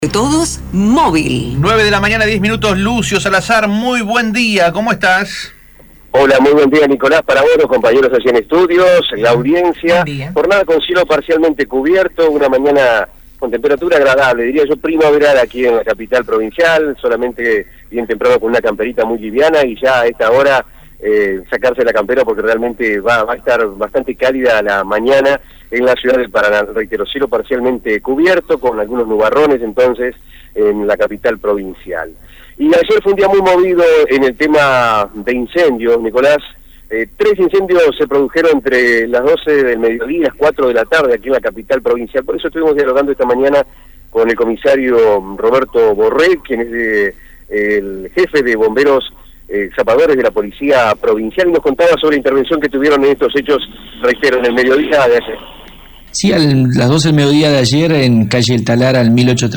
De todos, móvil. 9 de la mañana, 10 minutos. Lucio Salazar, muy buen día, ¿cómo estás? Hola, muy buen día, Nicolás, para vos, los compañeros allí en estudios, la audiencia. Jornada con cielo parcialmente cubierto, una mañana con temperatura agradable, diría yo primaveral aquí en la capital provincial, solamente bien temprano con una camperita muy liviana y ya a esta hora sacarse la campera porque realmente va a estar bastante cálida la mañana en la ciudad del Paraná. Reitero, cielo parcialmente cubierto con algunos nubarrones entonces en la capital provincial. Y ayer fue un día muy movido en el tema de incendios, Nicolás. 3 incendios se produjeron entre las 12 del mediodía y las 4 de la tarde aquí en la capital provincial. Por eso estuvimos dialogando esta mañana con el comisario Roberto Borré, quien es el jefe de bomberos zapadores de la policía provincial, y nos contaba sobre la intervención que tuvieron en estos hechos, reitero, en el mediodía de ayer. Sí, a las 12 del mediodía de ayer, en calle El Talar, al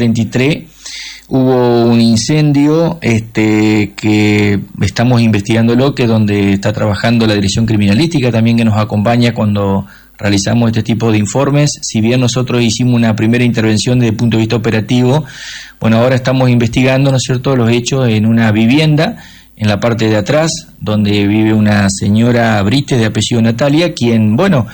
1833, hubo un incendio que estamos investigándolo, que es donde está trabajando la Dirección Criminalística, también que nos acompaña cuando realizamos este tipo de informes. Si bien nosotros hicimos una primera intervención desde el punto de vista operativo, bueno, ahora estamos investigando, ¿no es cierto?, los hechos en una vivienda, en la parte de atrás, donde vive una señora Brites de apellido Natalia, quien, bueno,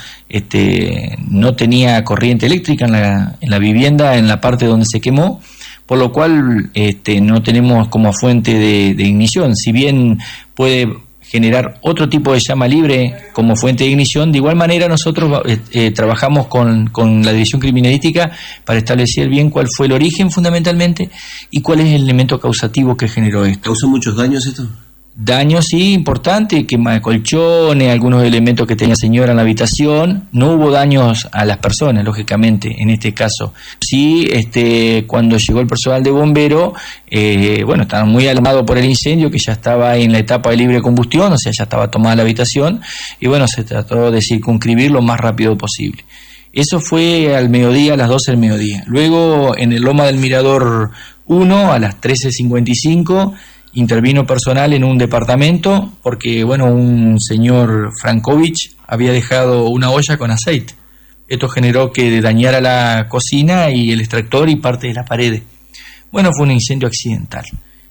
no tenía corriente eléctrica en la vivienda, en la parte donde se quemó, por lo cual no tenemos como fuente de ignición. Si bien puede generar otro tipo de llama libre como fuente de ignición, de igual manera nosotros trabajamos con la División Criminalística para establecer bien cuál fue el origen fundamentalmente y cuál es el elemento causativo que generó esto. ¿Causó muchos daños esto? Daños, sí, importantes, quema de colchones, algunos elementos que tenía señora en la habitación. No hubo daños a las personas, lógicamente, en este caso. Sí, cuando llegó el personal de bombero, bueno, estaban muy alarmados por el incendio, que ya estaba en la etapa de libre combustión, o sea, ya estaba tomada la habitación, y bueno, se trató de circunscribir lo más rápido posible. Eso fue al mediodía, a las 12 del mediodía. Luego, en el Loma del Mirador 1, a las 13:55, intervino personal en un departamento porque, bueno, un señor Frankovich había dejado una olla con aceite. Esto generó que dañara la cocina y el extractor y parte de la pared. Bueno, fue un incendio accidental,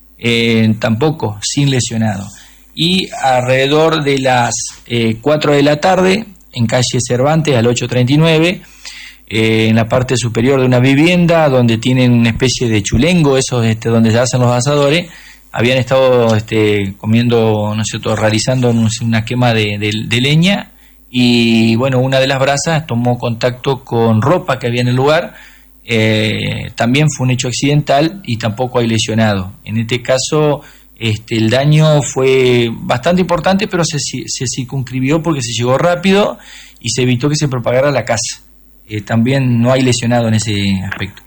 tampoco sin lesionado. Y alrededor de las 4 de la tarde, en calle Cervantes, al 839, en la parte superior de una vivienda donde tienen una especie de chulengo, esos donde se hacen los asadores, habían estado comiendo, ¿no es cierto?, realizando una quema de leña, y bueno, una de las brasas tomó contacto con ropa que había en el lugar. También fue un hecho accidental y tampoco hay lesionado. En este caso, el daño fue bastante importante, pero se circunscribió porque se llegó rápido y se evitó que se propagara la casa. También no hay lesionado en ese aspecto.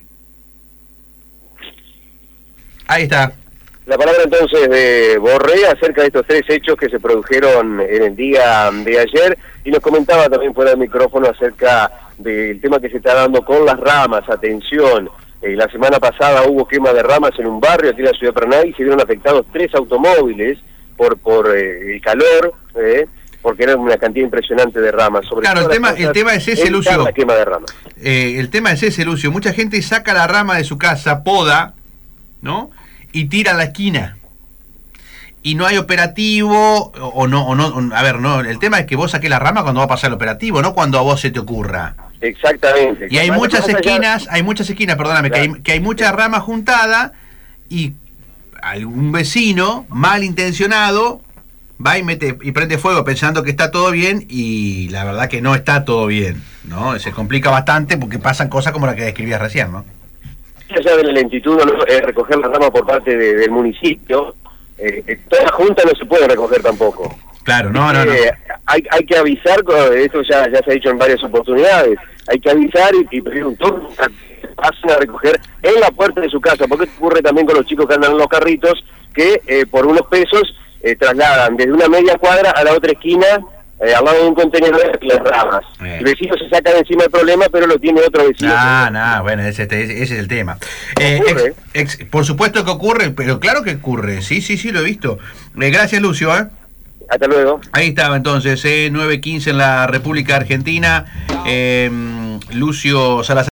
Ahí está. La palabra entonces de Borré acerca de estos 3 hechos que se produjeron en el día de ayer, y nos comentaba también fuera del micrófono acerca del tema que se está dando con las ramas. Atención, la semana pasada hubo quema de ramas en un barrio aquí en la ciudad de Paraná y se vieron afectados 3 automóviles por el calor, porque era una cantidad impresionante de ramas. Claro, el tema es ese, Lucio. La quema de ramas. El tema es ese, Lucio. Mucha gente saca la rama de su casa, poda, ¿no?, y tira a la esquina. Y no hay operativo, no, el tema es que vos saques la rama cuando va a pasar el operativo, no cuando a vos se te ocurra. Exactamente. Y hay muchas esquinas, perdóname, claro, que hay mucha rama juntada, y algún vecino malintencionado va y mete y prende fuego pensando que está todo bien, y la verdad que no está todo bien, ¿no? Se complica bastante porque pasan cosas como la que describías recién, ¿no? Allá de la lentitud, recoger la rama por parte del municipio, toda la junta no se puede recoger tampoco. Claro, no. Hay que avisar, esto ya se ha dicho en varias oportunidades, hay que avisar y pedir un turno, pasen a recoger en la puerta de su casa, porque esto ocurre también con los chicos que andan en los carritos, que por unos pesos trasladan desde una media cuadra a la otra esquina, al lado de un contenedor, las ramas. El vecino se saca de encima el problema, pero lo tiene otro vecino. Bueno, ese es el tema. Por supuesto que ocurre, pero claro que ocurre. Sí, lo he visto. Gracias, Lucio. Hasta luego. Ahí estaba entonces, 9:15 en la República Argentina. Lucio Salazar.